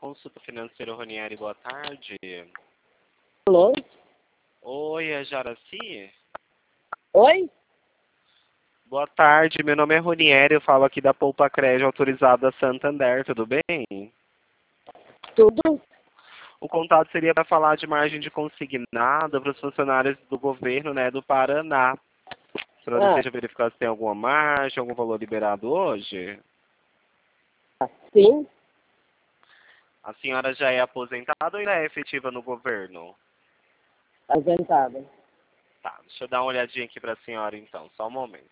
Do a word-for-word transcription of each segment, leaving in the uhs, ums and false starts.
Consulta Financeira Ronieri, boa tarde. Alô? Oi, é Jaraci? Oi? Boa tarde, meu nome é Ronieri, eu falo aqui da Poupa Crédito Autorizada Santander, tudo bem? Tudo? O contato seria para falar de margem de consignado para os funcionários do governo, né, do Paraná. A senhora Ah, deseja verificar se tem alguma margem, algum valor liberado hoje? sim, A senhora já é aposentada ou ainda é efetiva no governo? aposentada. Tá, deixa eu dar uma olhadinha aqui para a senhora então, só um momento.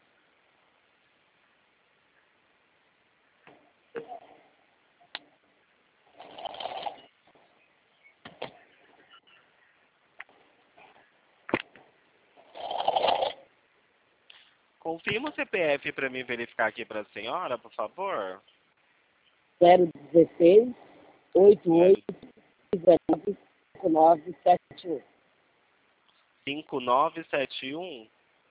Confirma o C P F para mim verificar aqui para a senhora, por favor. zero dezesseis, oito Zero oito, dezenove, cinco nove sete um. cinco nove sete um.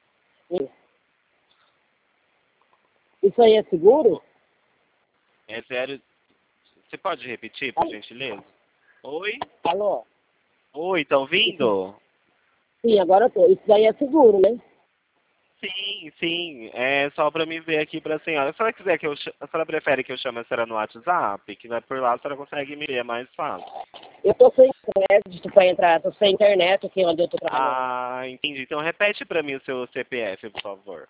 Isso aí é seguro? É zero. Você pode repetir, por gentileza? Oi? Alô? Oi, tá Isso, ouvindo? sim, agora eu tô. Isso daí é seguro, né? Sim, sim. É só para me ver aqui para a senhora. Se ela quiser que eu ch... a senhora prefere que eu chame a senhora no WhatsApp, que vai por lá, a senhora consegue me ver, é mais fácil. Eu tô sem crédito para entrar, tô sem internet aqui onde eu tô trabalhando. Ah, entendi. Então repete para mim o seu C P F, por favor.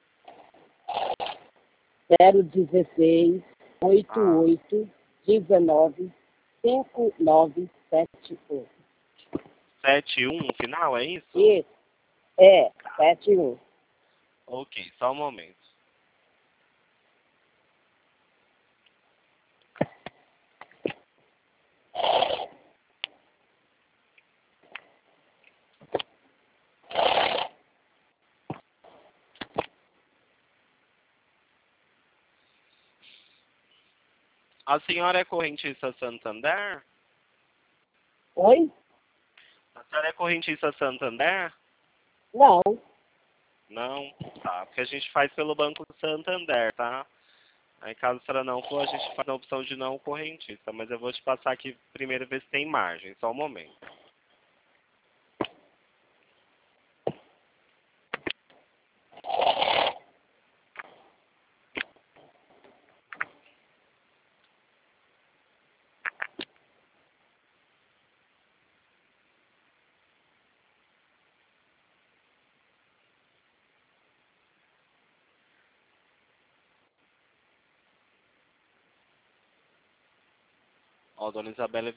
zero dezesseis, oito Ah, oito, dezenove, cinco nove sete um. sete um, final, é isso? Isso, é, sete um. Ok, só um momento. A senhora é correntista Santander? Oi? A senhora é correntista Santander? Não. Não? Tá, porque a gente faz pelo Banco Santander, tá? Aí caso a senhora não for, a gente faz a opção de não correntista. Mas eu vou te passar aqui primeiro ver se tem margem, só um momento. Ó, dona Isabela